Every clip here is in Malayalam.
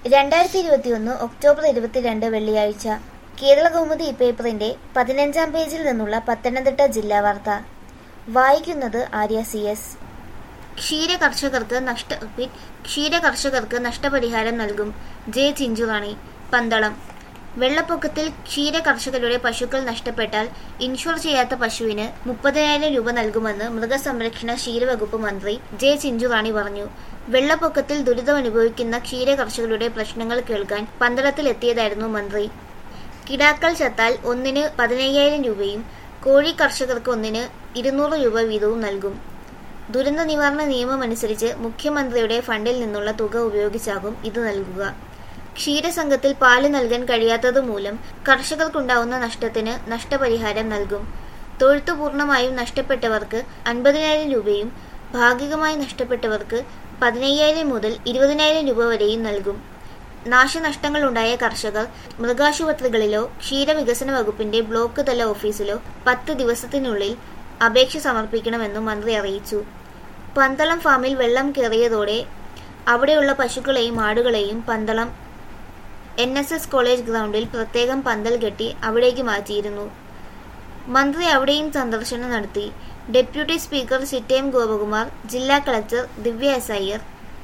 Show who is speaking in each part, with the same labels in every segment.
Speaker 1: 2021 ഒക്ടോബർ 22 വെള്ളിയാഴ്ച കേരളകൗമുദി പേപ്പറിന്റെ 15-ാം പേജിൽ നിന്നുള്ള പത്തനംതിട്ട ജില്ലാ വാർത്ത. വായിക്കുന്നത് ആര്യ CS. ക്ഷീരകർഷകർക്ക് നഷ്ടപരിഹാരം നൽകും. ജെ ചിഞ്ചുറാണി, പന്തളം. വെള്ളപ്പൊക്കത്തിൽ ക്ഷീരകർഷകരുടെ പശുക്കൾ നഷ്ടപ്പെട്ടാൽ ഇൻഷുർ ചെയ്യാത്ത പശുവിന് 30,000 രൂപ നൽകുമെന്ന് മൃഗസംരക്ഷണ ക്ഷീരവകുപ്പ് മന്ത്രി ജെ ചിഞ്ചുറാണി പറഞ്ഞു. വെള്ളപ്പൊക്കത്തിൽ ദുരിതമനുഭവിക്കുന്ന ക്ഷീരകർഷകരുടെ പ്രശ്നങ്ങൾ കേൾക്കാൻ പന്തളത്തിലെത്തിയതായിരുന്നു മന്ത്രി. കിടാക്കൾ ചത്താൽ ഒന്നിന് 15,000 രൂപയും കോഴി കർഷകർക്ക് ഒന്നിന് 200 രൂപ വീതവും നൽകും. ദുരന്ത നിവാരണ നിയമമനുസരിച്ച് മുഖ്യമന്ത്രിയുടെ ഫണ്ടിൽ നിന്നുള്ള തുക ഉപയോഗിച്ചാകും ഇത് നൽകുക. ക്ഷീരസംഘത്തിൽ പാല് നൽകാൻ കഴിയാത്തതുമൂലം കർഷകർക്കുണ്ടാവുന്ന നഷ്ടത്തിന് നഷ്ടപരിഹാരം നൽകും. തൊഴുത്ത് പൂർണ്ണമായും നഷ്ടപ്പെട്ടവർക്ക് 50,000 രൂപയും ഭാഗികമായി നഷ്ടപ്പെട്ടവർക്ക് 15,000 മുതൽ 20,000 രൂപ വരെയും നൽകും. നാശനഷ്ടങ്ങളുണ്ടായ കർഷകർ മൃഗാശുപത്രികളിലോ ക്ഷീരവികസന വകുപ്പിന്റെ ബ്ലോക്ക് തല ഓഫീസിലോ 10 ദിവസത്തിനുള്ളിൽ അപേക്ഷ സമർപ്പിക്കണമെന്നും മന്ത്രി അറിയിച്ചു. പന്തളം ഫാമിൽ വെള്ളം കയറിയതോടെ അവിടെയുള്ള പശുക്കളെയും ആടുകളെയും പന്തളം NSS കോളേജ് ഗ്രൗണ്ടിൽ പ്രത്യേകം പന്തൽ കെട്ടി അവിടേക്ക് മാറ്റിയിരുന്നു. മന്ത്രി അവിടെയും സന്ദർശനം നടത്തി. ഡെപ്യൂട്ടി സ്പീക്കർ ചിറ്റയം ഗോപകുമാർ, ജില്ലാ കളക്ടർ ദിവ്യ S. അയ്യർ,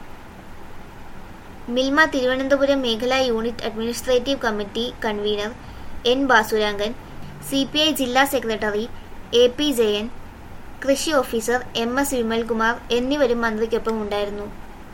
Speaker 1: മിൽമ തിരുവനന്തപുരം മേഖലാ unit administrative committee convener N. Bhasurangan, CPI ജില്ലാ സെക്രട്ടറി AP ജയൻ, കൃഷി ഓഫീസർ MS. വിമൽകുമാർ എന്നിവരും മന്ത്രിക്കൊപ്പം ഉണ്ടായിരുന്നു.